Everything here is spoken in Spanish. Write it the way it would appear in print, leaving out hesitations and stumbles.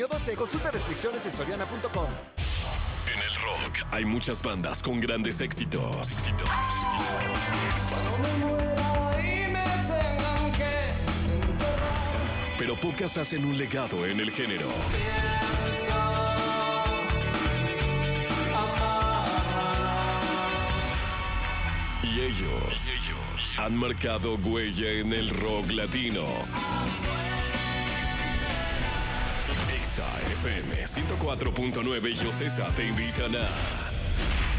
12. Consulta restricciones en soriana.com. En el rock hay muchas bandas con grandes éxitos. Cuando me muera y me tengan que enterrar, Pero pocas hacen un legado en el género. Y ellos han marcado huella en el rock latino. Exa FM 104.9 y Ocesa te invitan a